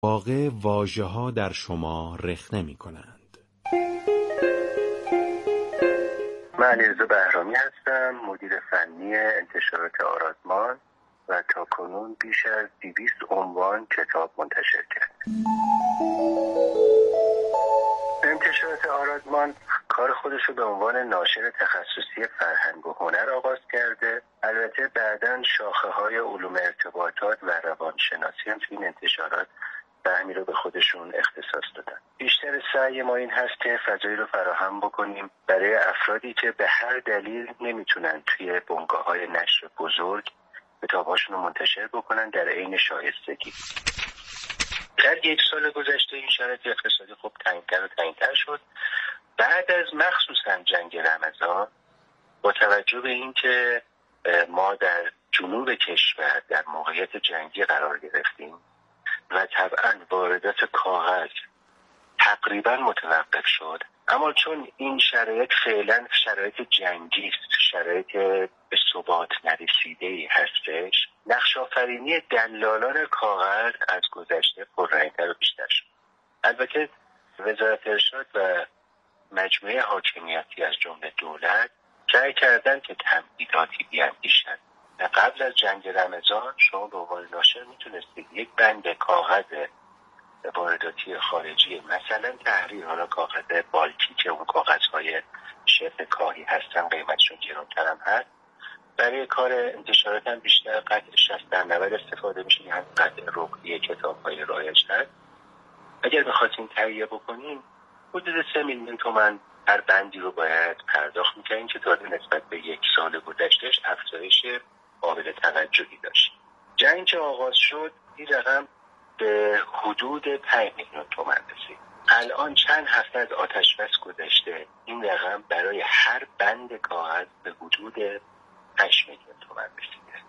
واقع واژه‌ها در شما رخنه می‌کنند. من علیرضا بهرامی هستم، مدیر فنی انتشارات آرادمان و تاکنون بیش از 200 عنوان کتاب منتشر کرد. انتشارات آرادمان کار خودش رو به عنوان ناشر تخصصی فرهنگ و هنر آغاز کرده. البته بعداً شاخه‌های علوم ارتباطات و روانشناسی هم توی این انتشارات سهمی رو به خودشون اختصاص دادن. بیشتر سعی ما این هست که فضایی رو فراهم بکنیم برای افرادی که به هر دلیل نمیتونن توی بنگاه‌های نشر بزرگ کتاب‌هاشون رو منتشر بکنن در عین شایستگی. در 1 سال گذشته این شرایط اقتصادی خب تنگ‌تر شد. بعد از مخصوصا جنگ رمضان با توجه به اینکه ما در جنوب کشور در موقعیت جنگی قرار گرفتیم و طبعا واردات کاغذ تقریبا متوقف شد، اما چون این شرایط فعلا شرایط جنگی است، شرایط به ثبات نرسیده‌ای هستش، نقش آفرینی دلالان کاغذ از گذشته پررنگ‌تر و بیشتر شد. البته وزارت ارشاد و مجموعه حاکمیتی از جمله دولت سعی کردن که تمدیداتی بیاندیشن. قبل از جنگ رمضان شما به عنوان ناشر میتونستید یک بند کاغذ وارداتی خارجی، مثلا تحریر، حالا کاغذ بالکی که اون کاغذهای شبه کاهی هستن قیمتشون گرانتر هم هست، برای کار انتشارات هم بیشتر قطع 60-90 استفاده میشه، یعنی قطع رقعی کتاب‌های رایج هست. اگر بخواستیم تهیه بکنیم حدود 3 میلیون تومان هر بندی رو باید پرداخت میکنیم که تازه نسبت به 1 سال گذشتهش افزایش قابل توجهی داشت. جنگ که آغاز شد این رقم به حدود 5 میلیون تومان رسید. الان چند هفته از آتش بس گذشته این رقم برای هر بند کاغذ به حدود 8 میلیون تومان رسیده.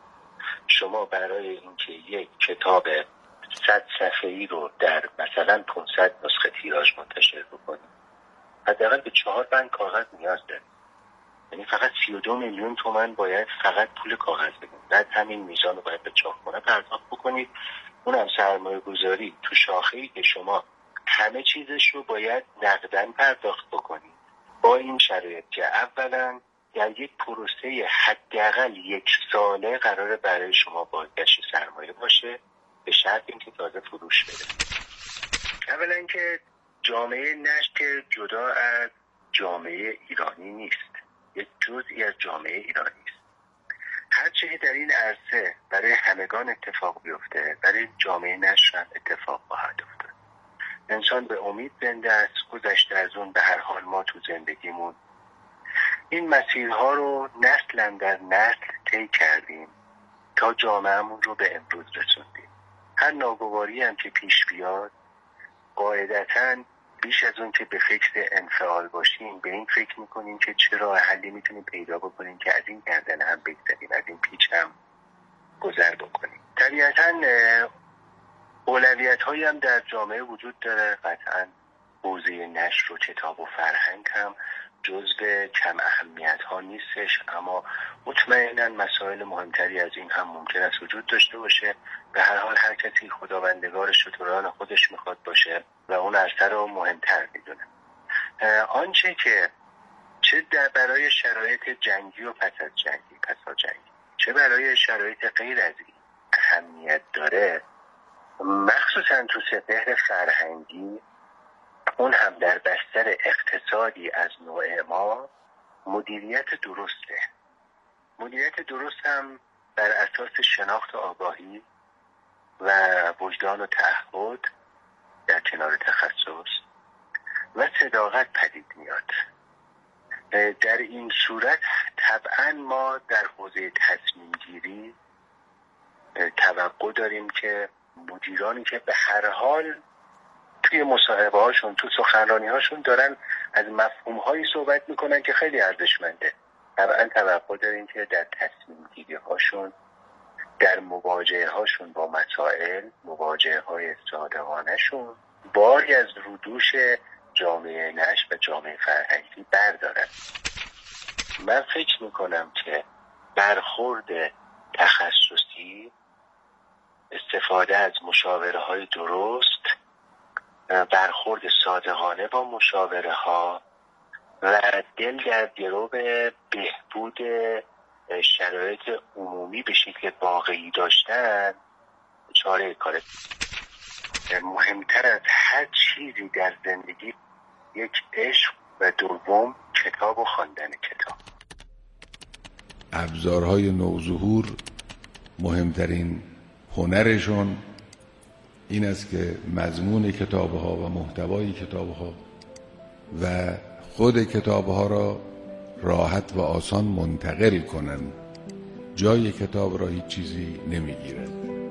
شما برای اینکه یک کتاب 100 صفحه‌ای رو در مثلا 500 نسخه تیراژ منتشر بکنید حداقل به 4 بند کاغذ نیاز دارید. یعنی فقط 32 میلیون تومان باید فقط پول کاغذ بدید. بعد همین میزان رو باید به چاپخانه پرداخت بکنید. اونم سرمایه گذاری تو شاخه‌ای که شما همه چیزش رو باید نقداً پرداخت بکنید. با این شرایط که اولا در یک پروسه حداقل 1 ساله قراره برای شما بازگشت سرمایه باشه، به شرط اینکه تازه فروش بده. اولا که جامعه نشر جدا از جامعه ایرانی نیست، یک جزئی از جامعه ایرانی است. هر چیزی در این عرصه برای همگان اتفاق بیفته برای جامعه نشر هم اتفاق خواهد افتاد. انسان به امید زنده است، گذشته از اون به هر حال ما تو زندگیمون این مسیرها رو نسل در نسل طی کردیم تا جامعهمون رو به امروز رسوندیم. هر ناگواری هم که پیش بیاد قاعدتاً بیش از اون که به فکر انفعال باشیم به این فکر میکنیم که چه راه حلی میتونیم پیدا بکنیم که از این گردن هم بگذریم، از این پیچ هم گذر بکنیم. طبیعتاً اولویت هایی هم در جامعه وجود داره. قطعاً حوزه نشر و کتاب و فرهنگ هم جزو کم اهمیت ها نیستش، اما مطمئناً مسائل مهمتری از این هم ممکن است وجود داشته باشه. به هر حال هر کسی خداوندگار شتران خودش میخواد باشه و اون اثر رو مهمتر میدونه. آنچه که چه برای شرایط جنگی و پس از جنگی چه برای شرایط غیر از این اهمیت داره، مخصوصاً تو سپهر فرهنگی، اون هم در بستر اقتصادی از نوع ما، مدیریت درسته. مدیریت درست هم بر اساس شناخت و آگاهی و وجدان و تعهد در کنار تخصص و صداقت پدید میاد. در این صورت طبعا ما در حوزه تصمیم گیری توقع داریم که مدیرانی که به هر حال توی مصاحبه هاشون، تو سخنرانی هاشون دارن از مفهوم هایی صحبت میکنن که خیلی ارزشمنده، طبعا توقع داریم که در تصمیم گیری هاشون، در مواجهه هاشون با مسائل، مواجهه های صادقانه شون باری از رودوش جامعه نشر و جامعه فرهنگی بردارن. من فکر میکنم که برخورد تخصصی استفاده از مشاوره های درست، برخورد صادقانه با مشاوره ها و دل در گرو بهبود شرایط عمومی به شکل واقعی داشتن چاره کاره. مهمتر از هر چیزی در زندگی یک عشق و دوم کتاب و خواندن کتاب. ابزارهای نوظهور مهمترین هنرشون این است که مضمون کتابها و محتوای کتابها و خود کتابها را راحت و آسان منتقل کنند. جای کتاب را هیچ چیزی نمیگیرد.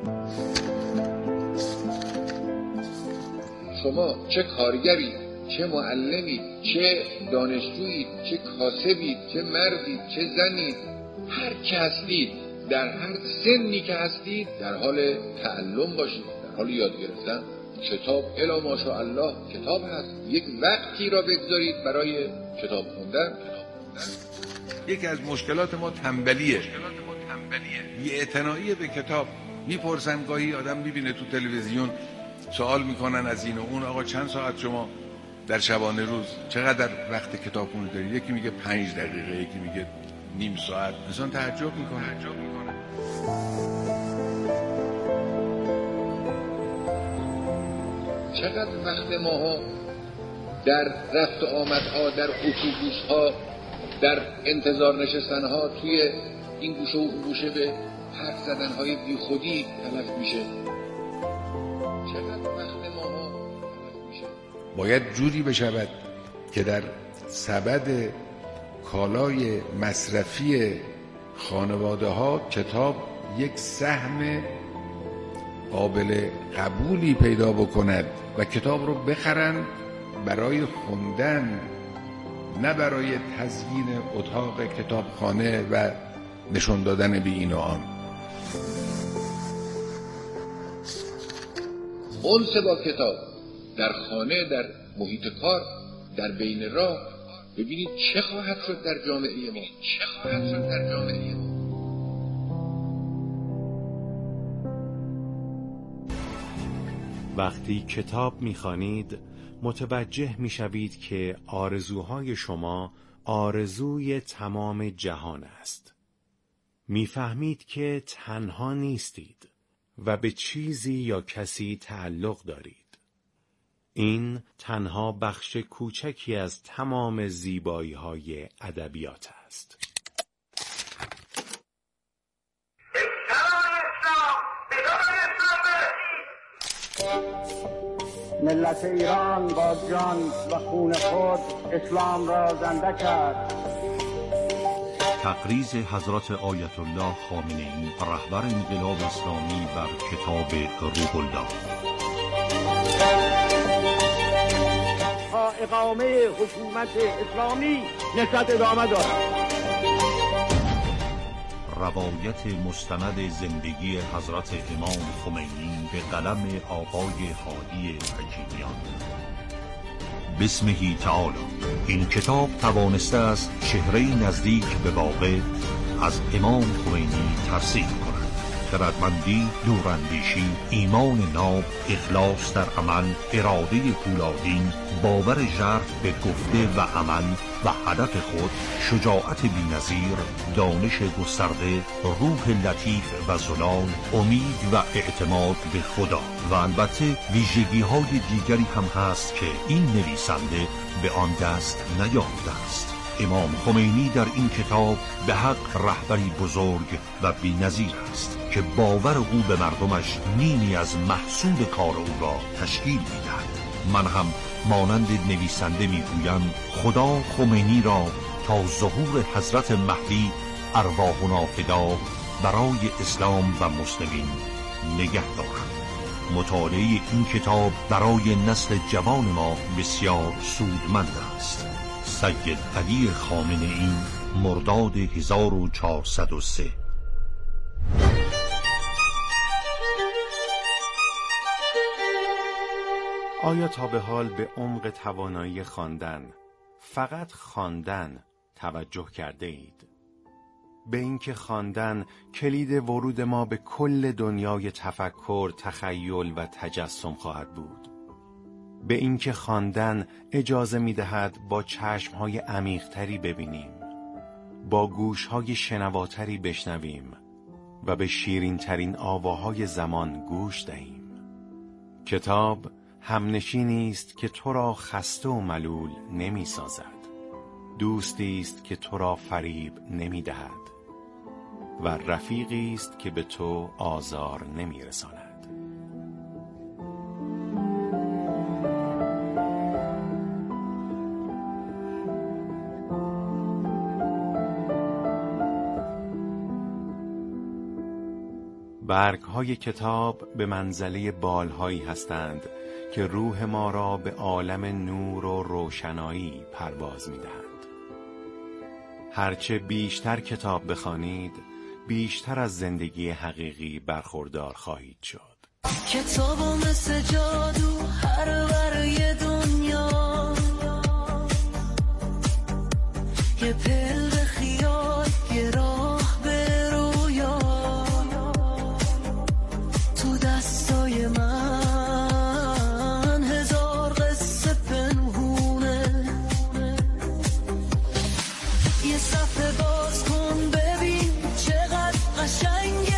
شما چه کارگرید، چه معلمید، چه دانشجویید، چه کاسبید، چه مردید، چه زنید، هر که هستید، در هر سنی که هستید در حال تعلم باشید، در حال یاد گرفتن. کتاب الا ماشاءالله کتاب هست. یک وقتی را بگذارید برای کتاب خوندن. یکی از مشکلات ما تنبلیه، بی‌اعتنایی به کتاب. میپرسن گاهی آدم میبینه تو تلویزیون سوال میکنن از این و اون، آقا چند ساعت شما در شبانه روز چقدر وقت کتابخونی دارید؟ یکی میگه 5 دقیقه، یکی میگه نیم ساعت. انسان تعجب میکنه. چقدر وقت ماها در رفت و آمدها، در اتوبوس‌ها، در انتظار نشستنها، توی این گوشه و اون گوشه به حرف زدنهای بی خودی تلف میشه. چقدر وقت ماها تلف میشه. باید جوری بشود که در سبد کالای مصرفی خانواده ها کتاب یک سهم قابل قبولی پیدا بکند و کتاب رو بخرن برای خوندن، نه برای تزیین اتاق کتابخانه و نشون دادن به این و آن. انس با کتاب در خانه، در محیط کار، در بین راه. ببینید چه خواهد شد در جامعه ما. وقتی کتاب می‌خوانید متوجه می‌شوید که آرزوهای شما آرزوی تمام جهان است. می‌فهمید که تنها نیستید و به چیزی یا کسی تعلق دارید. این تنها بخش کوچکی از تمام زیبایی‌های ادبیات است. ملت ایران با جان و خون خود اسلام را زنده کرد. تقریض حضرت آیت الله خامنه‌ای رهبر انقلاب اسلامی بر کتاب روح الله. تا اقامه حکومت اسلامی نشاط ادامه دارد. روایت مستند زندگی حضرت امام خمینی به قلم آقای هادی حکیمیان. بسمه تعالی. این کتاب توانسته است چهره نزدیک به واقع از امام خمینی ترسیم کند. خردمندی، دوراندیشی، ایمان ناب، اخلاص در عمل، اراده پولادین، باور ژرف به گفته و عمل و هدف خود، شجاعت بی‌نظیر، دانش گسترده، روح لطیف و زلال، امید و اعتماد به خدا و البته ویژگی‌های دیگری هم هست که این نویسنده به آن دست نیافته است. امام خمینی در این کتاب به حق رهبری بزرگ و بی‌نظیر است که باور او به مردمش نیمی از محصول کار او را تشکیل می‌دهد. من هم مانند نویسنده میگویم خدا خمینی را تا ظهور حضرت مهدی ارواحنا فدا برای اسلام و مسلمین نگه دارد. مطالعه این کتاب برای نسل جوان ما بسیار سودمند است. سید علی خامنه‌ای، مرداد 1403. آیا تا به حال به عمق توانایی خواندن، فقط خواندن، توجه کرده اید؟ به اینکه خواندن کلید ورود ما به کل دنیای تفکر، تخیل و تجسم خواهد بود. به اینکه خواندن اجازه می‌دهد با چشم‌های عمیق‌تری ببینیم، با گوش‌های شنواتری بشنویم و به شیرین‌ترین آواهای زمان گوش دهیم. کتاب همنشینی است که تو را خسته و ملول نمی‌سازد. دوستی است که تو را فریب نمی‌دهد و رفیقی است که به تو آزار نمی‌رساند. برگ‌های کتاب به منزله بال‌هایی هستند که روح ما را به عالم نور و روشنایی پرواز می‌دهند. هرچه بیشتر کتاب بخوانید، بیشتر از زندگی حقیقی برخوردار خواهید شد. کتابو مثل جادو هر ورای دنیا، یه پل به خیال، یه راه به رویا، تو دستای من هزار قصه پنهونه. یه صفحه باز کن ببین چقدر قشنگه،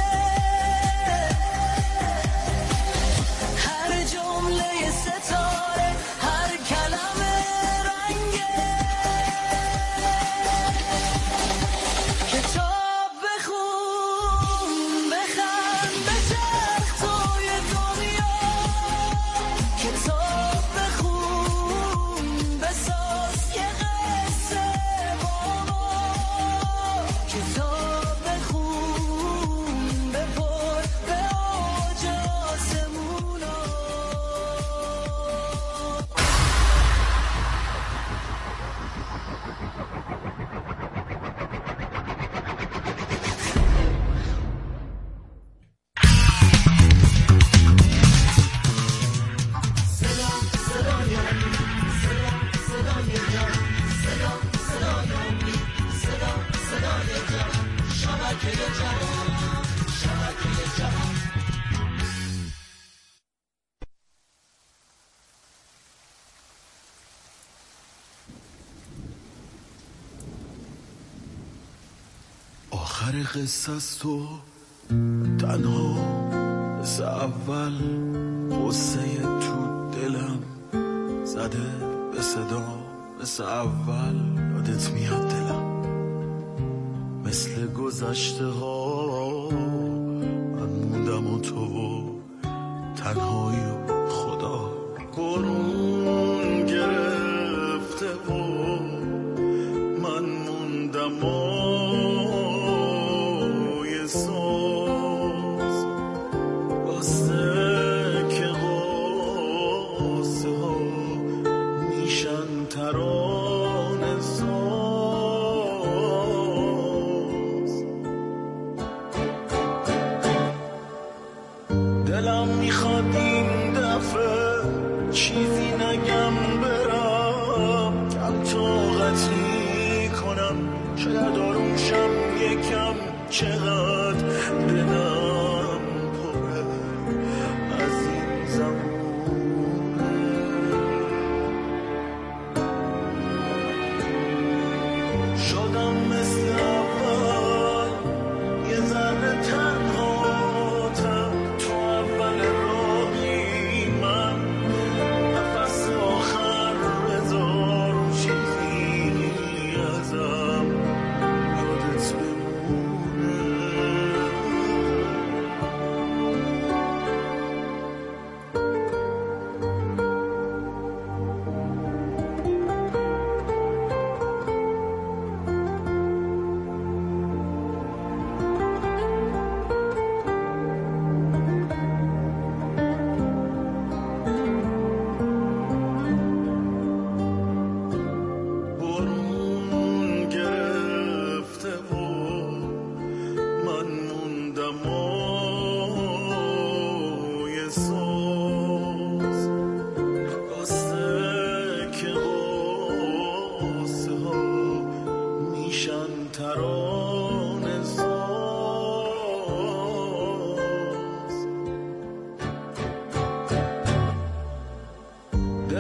هر جمله ستاره، هر کلمه رنگه. کتاب بخون، بخند، بچرخ توی دنیا. کتاب بخون، بساز یه قصه با ما. کتاب بخون، بپر به اوج آسمونا. آخر قصه است تو تنها مثل اول، قصه تو دلم زده به صدا مثل اول. یادت میاد دلم مثل گذشته ها، من موندم و تو و تنهایی و خدا قرون گرفته و من موندم و یه ساز بسته که قاسه ها میشن ترانه ساز. دلم میخواد این دفعه چیزی نگم برم، کم طاقتی کنم، شاید آرومشم یکم. چقدر دلم پره از این زمونه، شدم مثل اول یه ذره تنهاتم تو اول راهی. من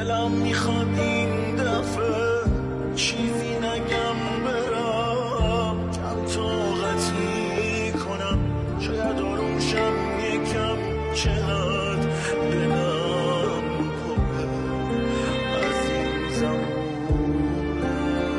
دلم میخواد این دفعه چیزی نگم برم، کم طاقتی کنم، شاید آروم شم یکم، چقدر دلم پره از این زمونه.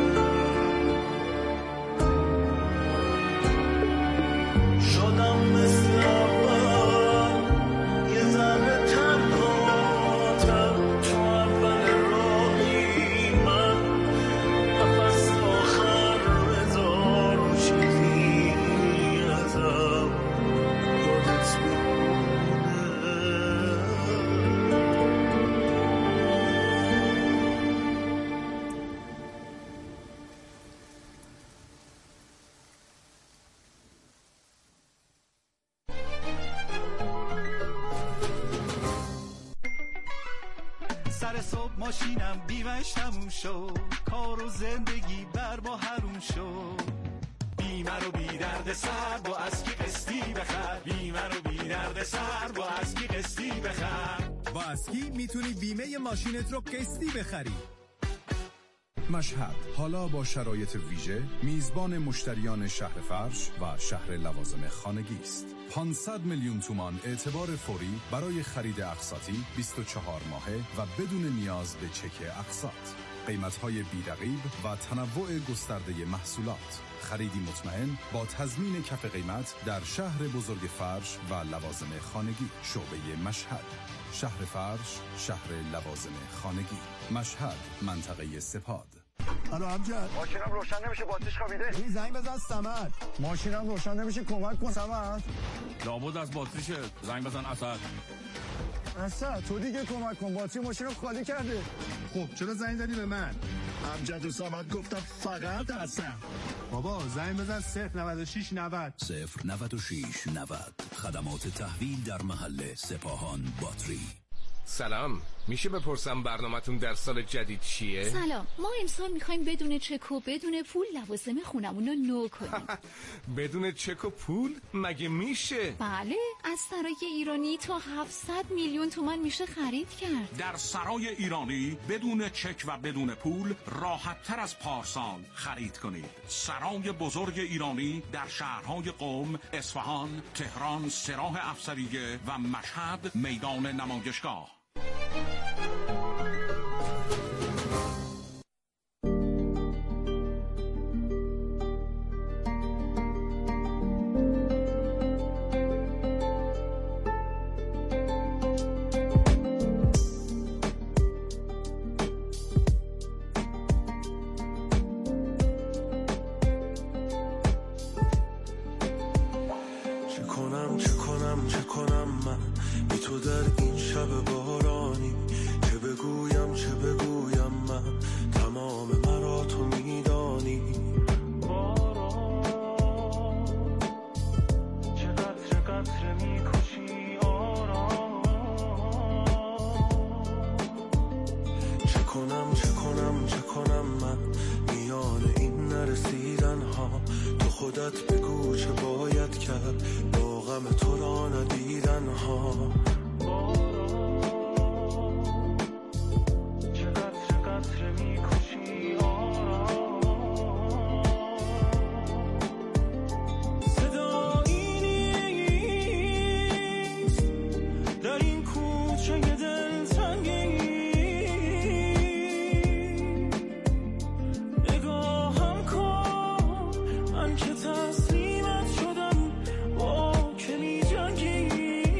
شدم مثل اول یه ذره تنهاتر، تو اول راهی من نفس آخر هزار چیزی ازم یادت میمونه. سر صبح ماشینم بیمش تموم شد، کار و زندگی بر ما حروم شد. بیمه رو بی درد سر با اسکی قسطی بخر، بیمه رو بی درد سر با اسکی قسطی بخر. با اسکی میتونی بیمه ماشینت رو قسطی بخری. مشهد حالا با شرایط ویژه میزبان مشتریان شهر فرش و شهر لوازم خانگی است. 500 میلیون تومان اعتبار فوری برای خرید اقساطی 24 ماهه و بدون نیاز به چک اقساط. قیمت‌های بی‌رقیب و تنوع گسترده محصولات. خریدی مطمئن با تضمین کف قیمت در شهر بزرگ فرش و لوازم خانگی. شعبه مشهد، شهر فرش، شهر لوازم خانگی. مشهد، منطقه سپاد. الو امجد، ماشینم روشن نمیشه، باتریش خوابیده. این زنگ بزن صمد. ماشینم روشن نمیشه، کمک کن صمد. لابد از باتریشه، زنگ بزن اسد. اسد تو دیگه کمک کن، باتری ماشینم خالی کرده. خب چرا زنگ زدی به من؟ امجد و صمد گفتم فقط اسد. بابا زنگ بزن 096 90 096 90. خدمات تحویل در محل سپاهان باتری. سلام، میشه بپرسم برنامه‌تون در سال جدید چیه؟ سلام، ما امسال میخوایم بدون چک و بدون پول لوازم خونمون رو نو کنیم. بدون چک و پول؟ مگه میشه؟ بله، از سرای ایرانی تا 700 میلیون تومان میشه خرید کرد. در سرای ایرانی بدون چک و بدون پول راحت تر از پارسال خرید کنید. سرای بزرگ ایرانی در شهرهای قم، اصفهان، تهران، سراح افسریه و مشهد میدان نمایشگاه. چه کنم من بی تو در این شب بارانی، چه بگویم من تمام مرا تو میدانی. باران چه قطره میکشی آرام، چه کنم من میان این نرسیدن ها، تو خودت بگو چه باید کرد با غم تو را ندیدن ها. چه قطره میکشی آرام، صدایی نیست در این کوچه دلتنگی، نگاهم کن من که تسلیمت شدم، با که می جنگی.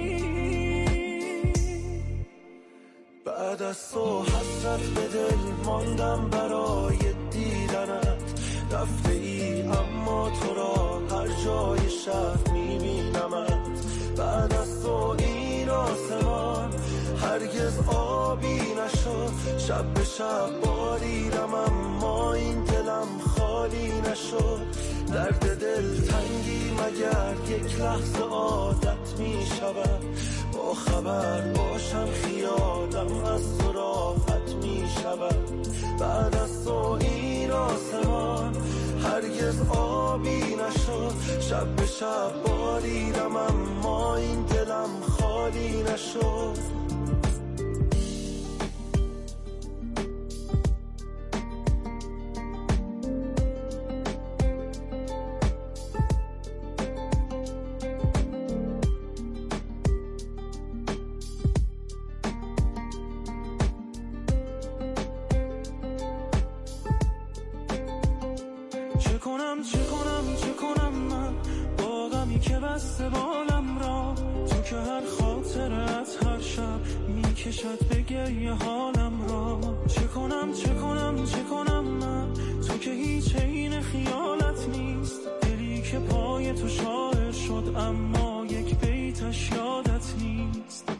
بعد از تو حسرت به دل ماندم برای دیدنت، رفته ای اما تو را هر جای شهر می بینمت. بعد از تو این آسمان هرگز آبی نشد، شب به شب باریدم اما این دلم خالی نشد. درد دل تنگی مگر یک لحظه عادت می شود، با خبر باشم خیالم از تو راحت می شود. بعد از تو این آسمان هرگز آبی نشد، شب به شب باریدم اما این دلم خالی نشد. بسته بالم را، تو که هر خاطرت هر شب میکشد به گریه حالم را. چه کنم چه کنم چه کنم من، تو که هیچ عین خیالت نیست. دلی که پای تو شاعر شد اما یک بیتش یادت نیست.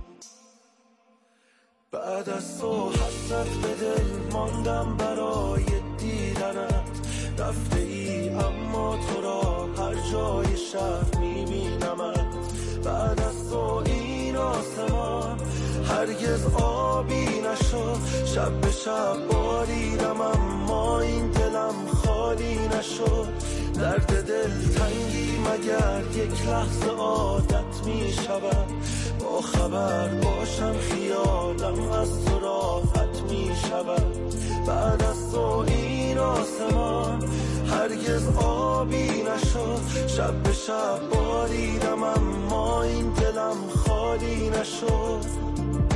بعد از تو حسرت به دل ماندم برای دیدنت. رفته ای اما تو را هر جای شهر میبینمت. بعد از تو این آسمان هرگز آبی نشد. شب به شب باریدم اما این دلم خالی نشد. درد دل تنگی مگر یک لحظه عادت می شود. با خبر باشم خیالم از تو راحت می شود. بعد از تو این آسمان هرگز آبی نشد. شب به شب باریدم اما این دلم خالی نشد.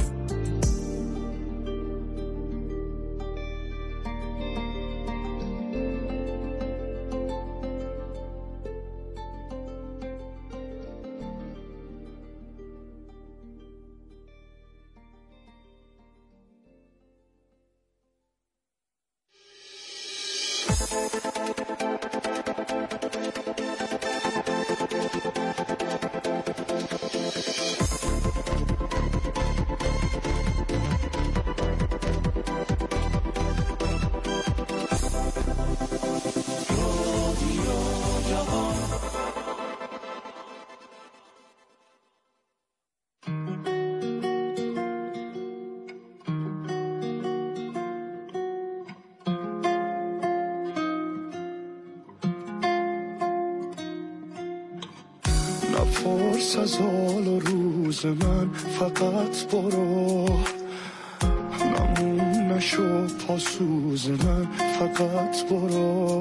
نپرس از حال و روز من، فقط برو. نمون نشو پاسوز من، فقط برو.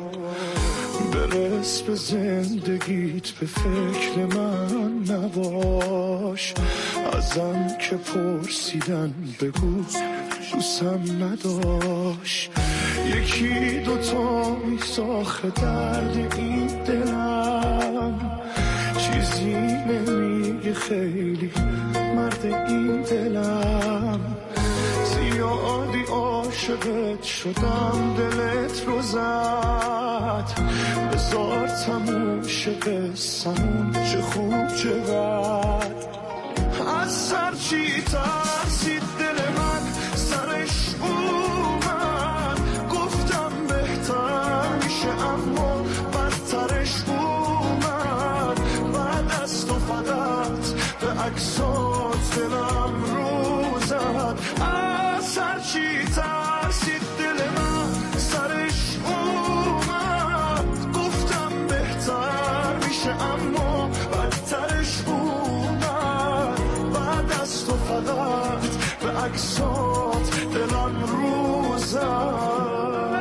برس به زندگیت، به فکر من نباش. ازم که پرسیدن بگو دوستم نداشت. یکی دوتا میساخه درد این دلم. چیزی نمیگه خیلی مرد این دلم. زیادی عاشقت شدم دلت رو زد. بذار تموم شه قصه‌مون، چه خوب چه بد. از سر چی ترسید دل من، سرش اومد. گفتم بهتر میشه اما بدترش اومد. بعد از تو فقط به عکسات دلم رو زد. از سر چی ترسید دل من، سرش اومد. گفتم بهتر میشه اما بدترش اومد. بعد از تو فقط به عکسات دلم رو زد.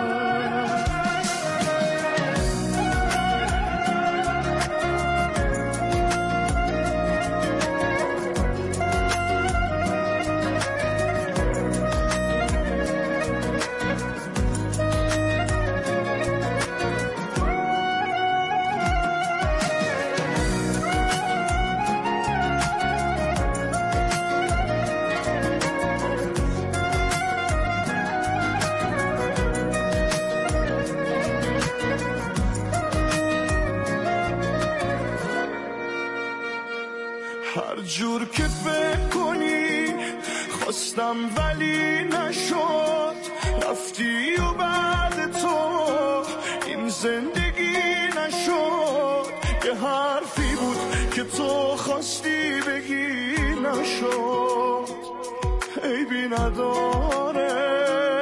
هر جور که فکر کنی خواستم ولی نشد. رفتی و بعد تو این زندگی نشد. یه حرفی بود که تو خواستی بگی نشد. عیبی نداره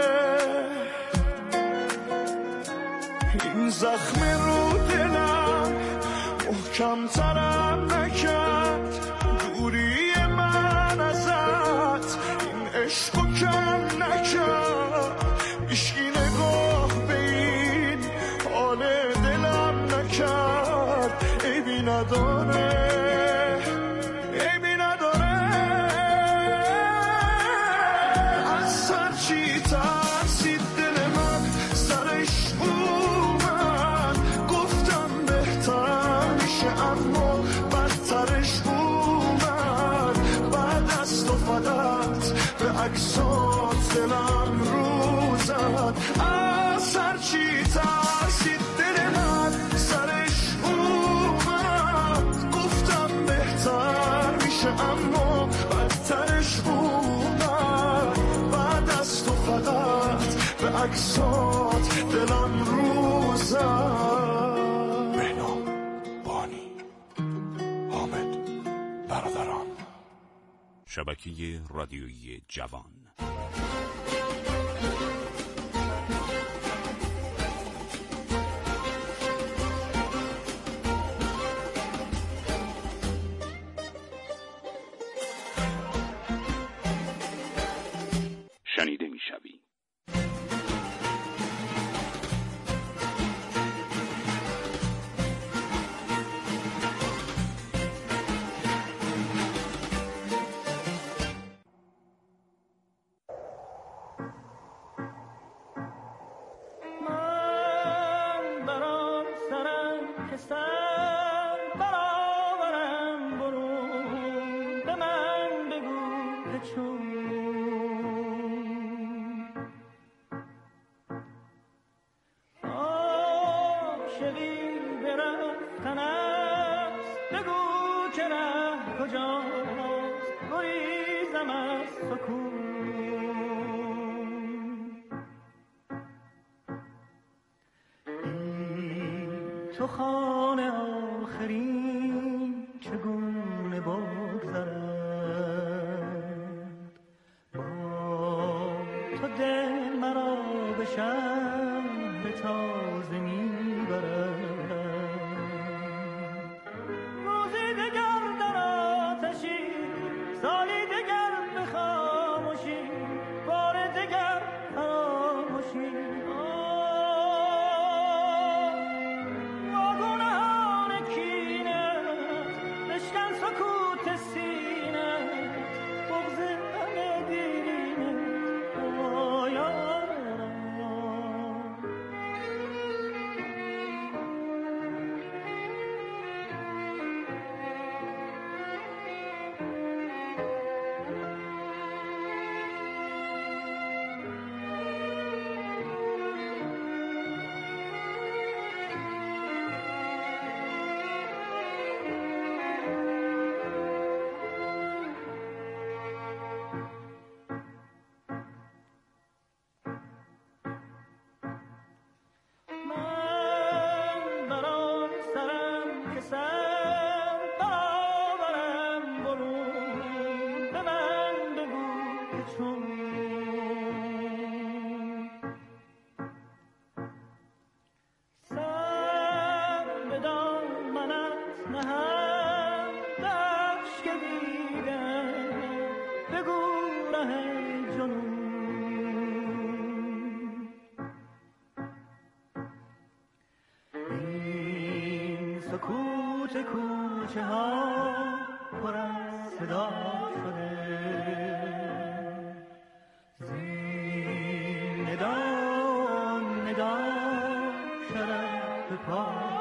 این زخم رو دلم محکم ترم نکرد. دوری من ازت این عشقو کم نکرد. هیچکی نگاه به این حال دلم نکرد. عیبی نداره عیبی نداره. از سر چی ترسید دل من، سرش اومد. گفتم بهتر میشه اما عکسات دلم روزد از هرچی ترسید دل من سرش اومد گفتم بهتر میشه اما بدترش اومد بعد از تو فقط به عکسات دلم روزد. بهنام بانی حامد برادران. شبکه رادیویی جوان. شنیده میشوی. تو خانه آخرین چگونه بگذرد با تو دل مرا به شهر تازه میبرد روزی دگر در آتشی سالی دگر به خاموشی بار دگر فراموشی سکوت کوچه ها پر از صدا شده زین ندا ندا شرف پا